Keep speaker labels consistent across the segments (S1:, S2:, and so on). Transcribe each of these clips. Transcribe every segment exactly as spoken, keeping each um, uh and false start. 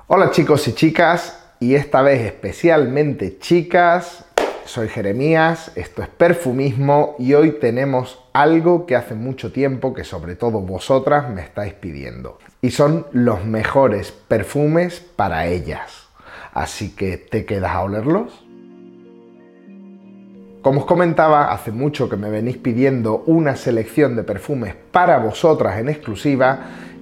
S1: Hola chicos y chicas, y esta vez especialmente chicas, soy Jeremías, esto es Perfumismo y hoy tenemos algo que hace mucho tiempo que sobre todo vosotras me estáis pidiendo. Y son los mejores perfumes para ellas. Así que, ¿te quedas a olerlos? Como os comentaba, hace mucho que me venís pidiendo una selección de perfumes para vosotras en exclusiva.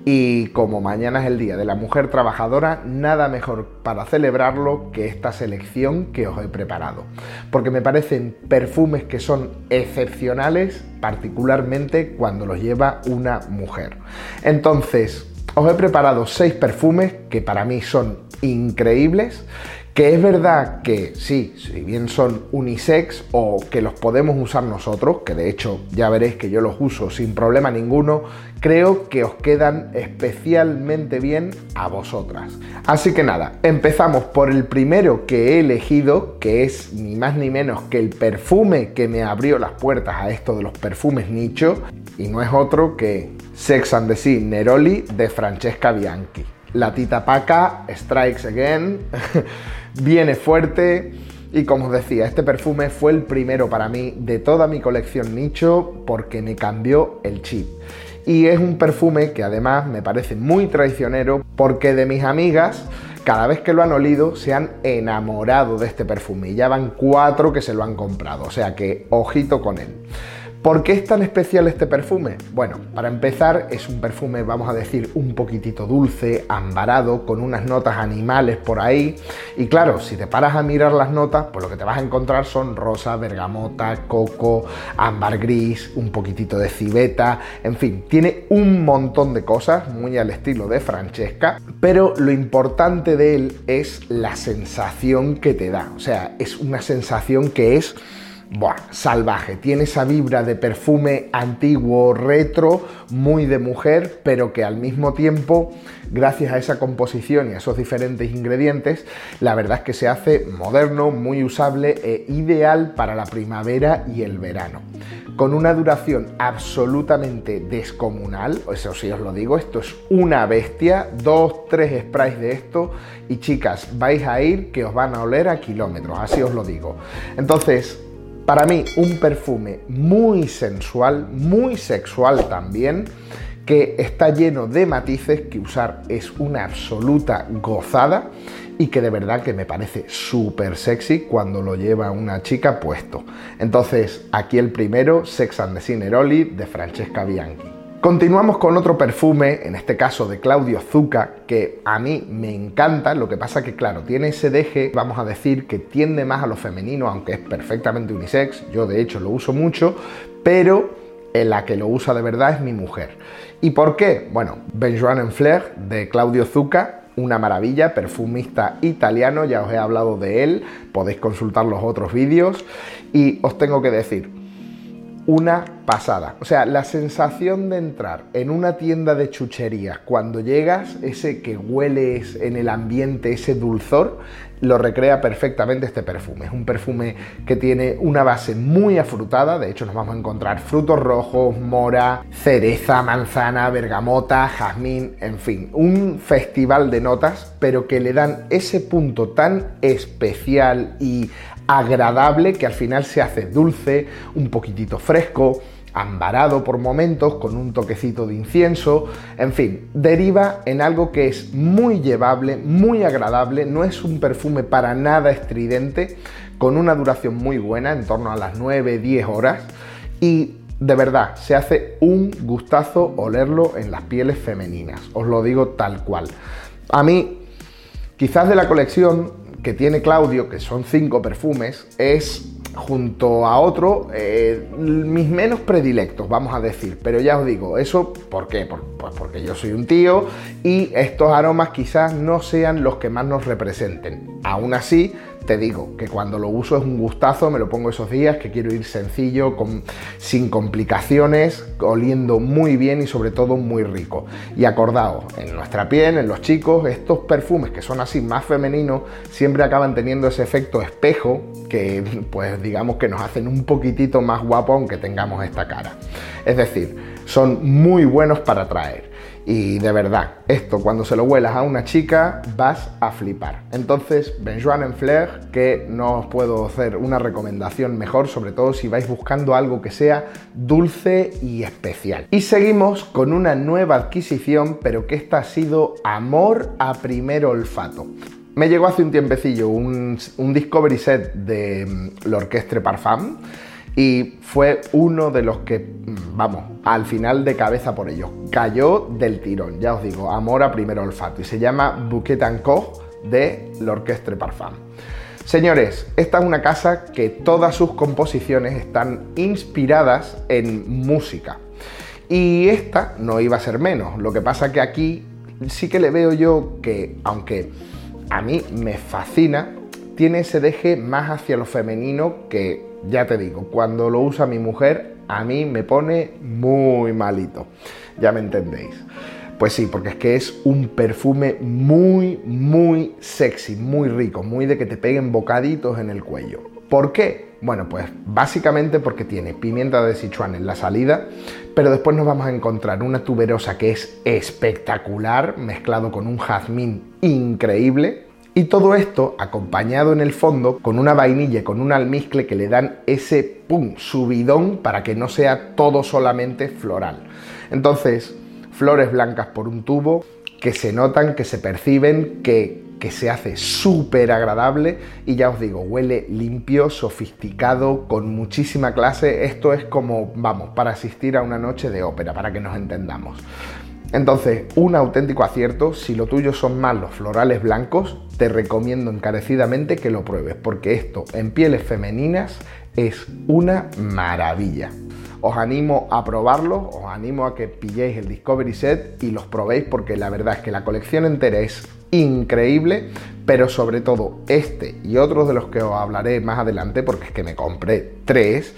S1: Y como mañana es el Día de la Mujer Trabajadora, nada mejor para celebrarlo que esta selección que os he preparado. Porque me parecen perfumes que son excepcionales, particularmente cuando los lleva una mujer. Entonces, os he preparado seis perfumes que para mí son increíbles, que es verdad que sí, si bien son unisex o que los podemos usar nosotros, que de hecho ya veréis que yo los uso sin problema ninguno, creo que os quedan especialmente bien a vosotras. Así que nada, empezamos por el primero que he elegido, que es ni más ni menos que el perfume que me abrió las puertas a esto de los perfumes nicho, y no es otro que Sex and the City Neroli de Francesca Bianchi. La Tita Paca Strikes Again viene fuerte y, como os decía, este perfume fue el primero para mí de toda mi colección nicho porque me cambió el chip. Y es un perfume que además me parece muy traicionero porque de mis amigas, cada vez que lo han olido, se han enamorado de este perfume y ya van cuatro que se lo han comprado, o sea que ojito con él. ¿Por qué es tan especial este perfume? Bueno, para empezar es un perfume, vamos a decir, un poquitito dulce, ambarado, con unas notas animales por ahí. Y claro, si te paras a mirar las notas, pues lo que te vas a encontrar son rosa, bergamota, coco, ámbar gris, un poquitito de civeta, en fin, tiene un montón de cosas, muy al estilo de Francesca, pero lo importante de él es la sensación que te da. O sea, es una sensación que es Buah, salvaje, tiene esa vibra de perfume antiguo, retro, muy de mujer, pero que al mismo tiempo, gracias a esa composición y a esos diferentes ingredientes, la verdad es que se hace moderno, muy usable e ideal para la primavera y el verano. Con una duración absolutamente descomunal, eso sí os lo digo, esto es una bestia, dos, tres sprays de esto y chicas, vais a ir que os van a oler a kilómetros, así os lo digo. Entonces, para mí, un perfume muy sensual, muy sexual también, que está lleno de matices, que usar es una absoluta gozada y que de verdad que me parece súper sexy cuando lo lleva una chica puesto. Entonces, aquí el primero, Sex and the City Neroli de Francesca Bianchi. Continuamos con otro perfume, en este caso de Claudio Zucca, que a mí me encanta, lo que pasa que claro, tiene ese deje, vamos a decir, que tiende más a lo femenino, aunque es perfectamente unisex, yo de hecho lo uso mucho, pero en la que lo usa de verdad es mi mujer. ¿Y por qué? Bueno, Benjoin en Fleur de Claudio Zucca, una maravilla, perfumista italiano, ya os he hablado de él, podéis consultar los otros vídeos y os tengo que decir, una pasada. O sea, la sensación de entrar en una tienda de chucherías cuando llegas, ese que hueles en el ambiente, ese dulzor, lo recrea perfectamente este perfume. Es un perfume que tiene una base muy afrutada, de hecho nos vamos a encontrar frutos rojos, mora, cereza, manzana, bergamota, jazmín, en fin, un festival de notas, pero que le dan ese punto tan especial y agradable que al final se hace dulce, un poquitito fresco, ambarado por momentos, con un toquecito de incienso, en fin, deriva en algo que es muy llevable, muy agradable, no es un perfume para nada estridente, con una duración muy buena, en torno a las nueve diez horas, y de verdad, se hace un gustazo olerlo en las pieles femeninas, os lo digo tal cual. A mí, quizás de la colección que tiene Claudio, que son cinco perfumes, es junto a otro eh, mis menos predilectos, vamos a decir, pero ya os digo, ¿eso por qué? Por, pues porque yo soy un tío y estos aromas quizás no sean los que más nos representen. Aún así, te digo que cuando lo uso es un gustazo, me lo pongo esos días que quiero ir sencillo, con, sin complicaciones, oliendo muy bien y sobre todo muy rico. Y acordaos, en nuestra piel, en los chicos, estos perfumes que son así más femeninos, siempre acaban teniendo ese efecto espejo que pues digamos que nos hacen un poquitito más guapos aunque tengamos esta cara. Es decir, son muy buenos para atraer. Y de verdad, esto cuando se lo huelas a una chica vas a flipar. Entonces, Benjoin en Fleur, que no os puedo hacer una recomendación mejor, sobre todo si vais buscando algo que sea dulce y especial. Y seguimos con una nueva adquisición, pero que esta ha sido amor a primer olfato. Me llegó hace un tiempecillo un, un Discovery Set de l'Orchestre Parfum y fue uno de los que, vamos, al final de cabeza por ellos. Cayó del tirón, ya os digo, amor a primer olfato. Y se llama Bouquet en Cour de l'Orchestre Parfum. Señores, esta es una casa que todas sus composiciones están inspiradas en música. Y esta no iba a ser menos. Lo que pasa que aquí sí que le veo yo que, aunque a mí me fascina, tiene ese deje más hacia lo femenino que, ya te digo, cuando lo usa mi mujer, a mí me pone muy malito. Ya me entendéis. Pues sí, porque es que es un perfume muy, muy sexy, muy rico, muy de que te peguen bocaditos en el cuello. ¿Por qué? Bueno, pues básicamente porque tiene pimienta de Sichuan en la salida, pero después nos vamos a encontrar una tuberosa que es espectacular, mezclado con un jazmín increíble. Y todo esto acompañado en el fondo con una vainilla y con un almizcle que le dan ese pum, subidón para que no sea todo solamente floral. Entonces, flores blancas por un tubo que se notan, que se perciben, que, que se hace súper agradable y ya os digo, huele limpio, sofisticado, con muchísima clase. Esto es como, vamos, para asistir a una noche de ópera, para que nos entendamos. Entonces, un auténtico acierto. Si lo tuyo son más los florales blancos, te recomiendo encarecidamente que lo pruebes, porque esto en pieles femeninas es una maravilla. Os animo a probarlo, os animo a que pilléis el Discovery Set y los probéis, porque la verdad es que la colección entera es increíble, pero sobre todo este y otros de los que os hablaré más adelante, porque es que me compré tres.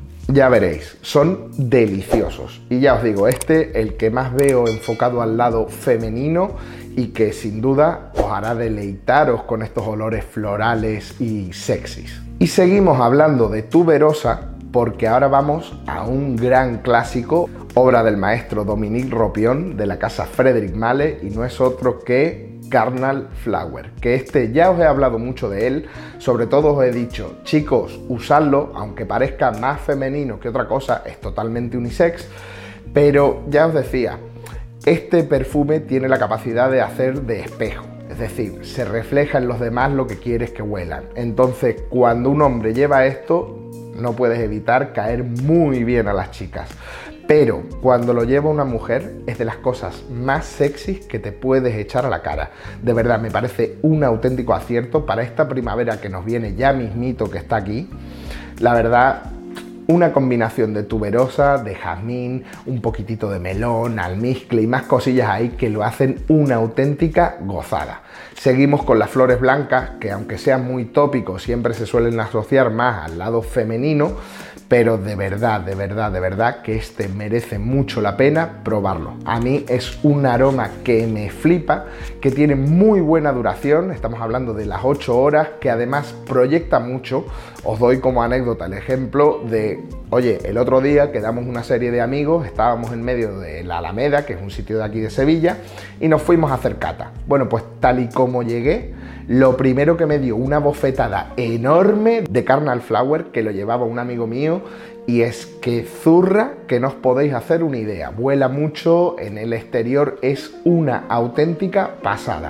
S1: Ya veréis, son deliciosos. Y ya os digo, este, el que más veo enfocado al lado femenino y que sin duda os hará deleitaros con estos olores florales y sexys. Y seguimos hablando de tuberosa porque ahora vamos a un gran clásico, obra del maestro Dominique Ropion de la casa Frédéric Malle, y no es otro que Carnal Flower, que este ya os he hablado mucho de él. Sobre todo os he dicho, chicos, usadlo, aunque parezca más femenino que otra cosa, es totalmente unisex, pero ya os decía, este perfume tiene la capacidad de hacer de espejo, es decir, se refleja en los demás lo que quieres que huelan. Entonces, cuando un hombre lleva esto, no puedes evitar caer muy bien a las chicas. Pero cuando lo lleva una mujer es de las cosas más sexys que te puedes echar a la cara. De verdad, me parece un auténtico acierto para esta primavera que nos viene ya mismito, que está aquí. La verdad, una combinación de tuberosa, de jazmín, un poquitito de melón, almizcle y más cosillas ahí que lo hacen una auténtica gozada. Seguimos con las flores blancas, que aunque sean muy tópicos, siempre se suelen asociar más al lado femenino, pero de verdad, de verdad, de verdad que este merece mucho la pena probarlo. A mí es un aroma que me flipa, que tiene muy buena duración, estamos hablando de las ocho horas, que además proyecta mucho. Os doy como anécdota el ejemplo de, oye, el otro día quedamos una serie de amigos, estábamos en medio de la Alameda, que es un sitio de aquí de Sevilla, y nos fuimos a hacer cata. Bueno, pues tal y como llegué, lo primero que me dio una bofetada enorme de Carnal Flower, que lo llevaba un amigo mío, y es que zurra que no os podéis hacer una idea. Vuela mucho, en el exterior es una auténtica pasada.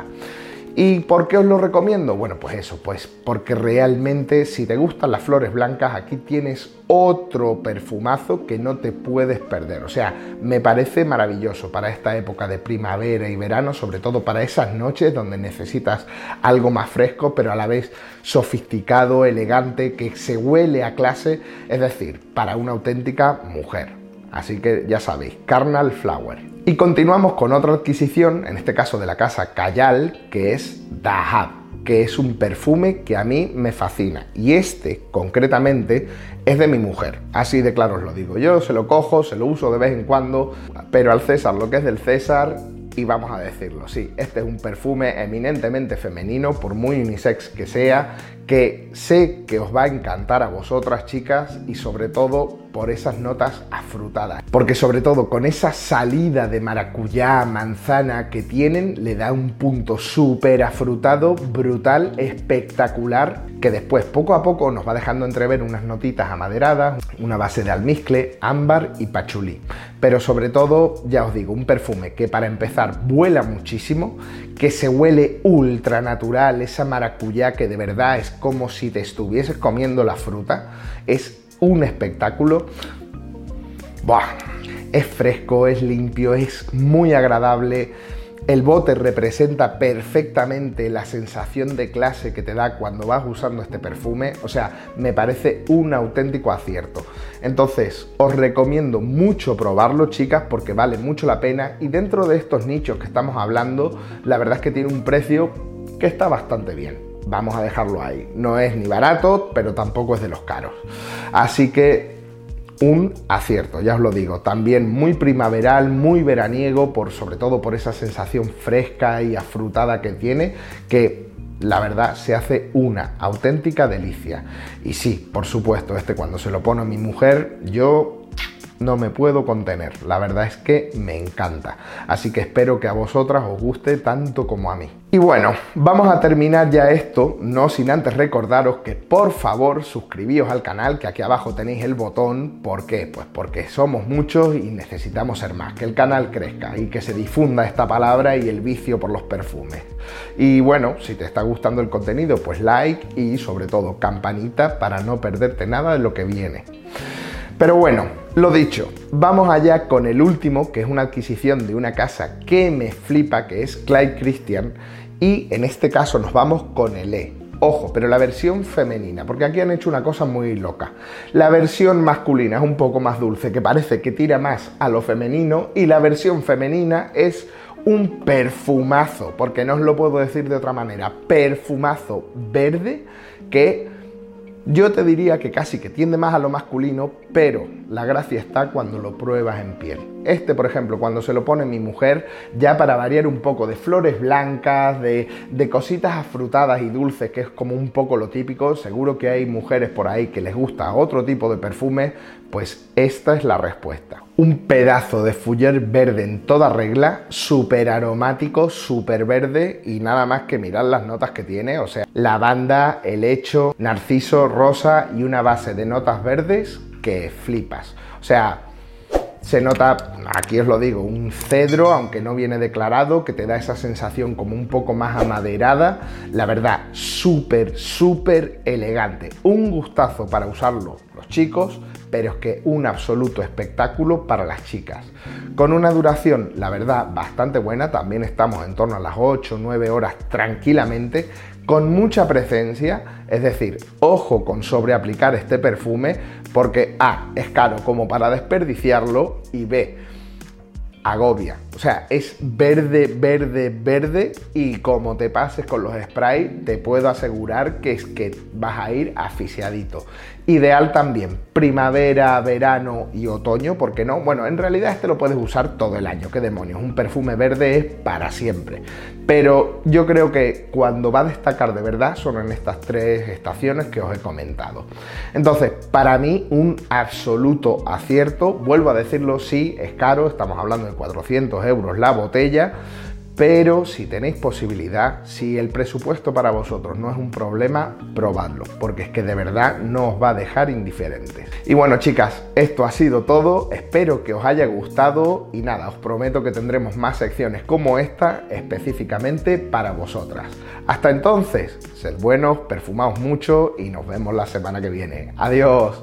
S1: ¿Y por qué os lo recomiendo? Bueno, pues eso, pues porque realmente si te gustan las flores blancas, aquí tienes otro perfumazo que no te puedes perder. O sea, me parece maravilloso para esta época de primavera y verano, sobre todo para esas noches donde necesitas algo más fresco, pero a la vez sofisticado, elegante, que se huele a clase, es decir, para una auténtica mujer. Así que ya sabéis, Carnal Flower. Y continuamos con otra adquisición, en este caso de la casa Cayal, que es Dahab, que es un perfume que a mí me fascina. Y este, concretamente, es de mi mujer. Así de claro os lo digo. Yo se lo cojo, se lo uso de vez en cuando, pero al César lo que es del César, y vamos a decirlo, sí, este es un perfume eminentemente femenino, por muy unisex que sea, que sé que os va a encantar a vosotras, chicas, y sobre todo por esas notas afrutadas. Porque sobre todo con esa salida de maracuyá, manzana que tienen, le da un punto súper afrutado, brutal, espectacular, que después poco a poco nos va dejando entrever unas notitas amaderadas, una base de almizcle, ámbar y pachulí. Pero sobre todo, ya os digo, un perfume que para empezar vuela muchísimo, que se huele ultra natural, esa maracuyá que de verdad es como si te estuvieses comiendo la fruta, es un espectáculo. ¡Buah! Es fresco, es limpio, es muy agradable. El bote representa perfectamente la sensación de clase que te da cuando vas usando este perfume. O sea, me parece un auténtico acierto. Entonces, os recomiendo mucho probarlo, chicas, porque vale mucho la pena. Y dentro de estos nichos que estamos hablando, la verdad es que tiene un precio que está bastante bien. Vamos a dejarlo ahí. No es ni barato, pero tampoco es de los caros. Así que un acierto, ya os lo digo. También muy primaveral, muy veraniego, por, sobre todo por esa sensación fresca y afrutada que tiene, que la verdad se hace una auténtica delicia. Y sí, por supuesto, este cuando se lo pone a mi mujer, yo no me puedo contener. La verdad es que me encanta. Así que espero que a vosotras os guste tanto como a mí. Y bueno, vamos a terminar ya esto, no sin antes recordaros que por favor suscribíos al canal, que aquí abajo tenéis el botón. ¿Por qué? Pues porque somos muchos y necesitamos ser más, que el canal crezca y que se difunda esta palabra y el vicio por los perfumes. Y bueno, si te está gustando el contenido, pues like y sobre todo campanita para no perderte nada de lo que viene. Pero bueno, lo dicho, vamos allá con el último, que es una adquisición de una casa que me flipa, que es Clyde Christian, y en este caso nos vamos con el E. Ojo, pero la versión femenina, porque aquí han hecho una cosa muy loca. La versión masculina es un poco más dulce, que parece que tira más a lo femenino, y la versión femenina es un perfumazo, porque no os lo puedo decir de otra manera, perfumazo verde que yo te diría que casi que tiende más a lo masculino, pero la gracia está cuando lo pruebas en piel. Este, por ejemplo, cuando se lo pone mi mujer, ya para variar un poco de flores blancas, de, de cositas afrutadas y dulces, que es como un poco lo típico, seguro que hay mujeres por ahí que les gusta otro tipo de perfume, pues esta es la respuesta. Un pedazo de fougère verde en toda regla, súper aromático, súper verde y nada más que mirar las notas que tiene, o sea, lavanda, helecho, narciso, rosa y una base de notas verdes que flipas. O sea, se nota, aquí os lo digo, un cedro, aunque no viene declarado, que te da esa sensación como un poco más amaderada. La verdad, súper, súper elegante. Un gustazo para usarlo los chicos, pero es que un absoluto espectáculo para las chicas. Con una duración, la verdad, bastante buena. También estamos en torno a las ocho o nueve horas tranquilamente, con mucha presencia. Es decir, ojo con sobreaplicar este perfume, porque A, es caro como para desperdiciarlo, y B, agobia. O sea, es verde, verde, verde, y como te pases con los sprays, te puedo asegurar que es que vas a ir asfixiadito. Ideal también primavera, verano y otoño, ¿por qué no? Bueno, en realidad este lo puedes usar todo el año, qué demonios, un perfume verde es para siempre. Pero yo creo que cuando va a destacar de verdad son en estas tres estaciones que os he comentado. Entonces, para mí un absoluto acierto, vuelvo a decirlo, sí, es caro, estamos hablando de cuatrocientos euros la botella, pero si tenéis posibilidad, si el presupuesto para vosotros no es un problema, probadlo, porque es que de verdad no os va a dejar indiferentes. Y bueno, chicas, esto ha sido todo, espero que os haya gustado y nada, os prometo que tendremos más secciones como esta específicamente para vosotras. Hasta entonces, sed buenos, perfumaos mucho y nos vemos la semana que viene. ¡Adiós!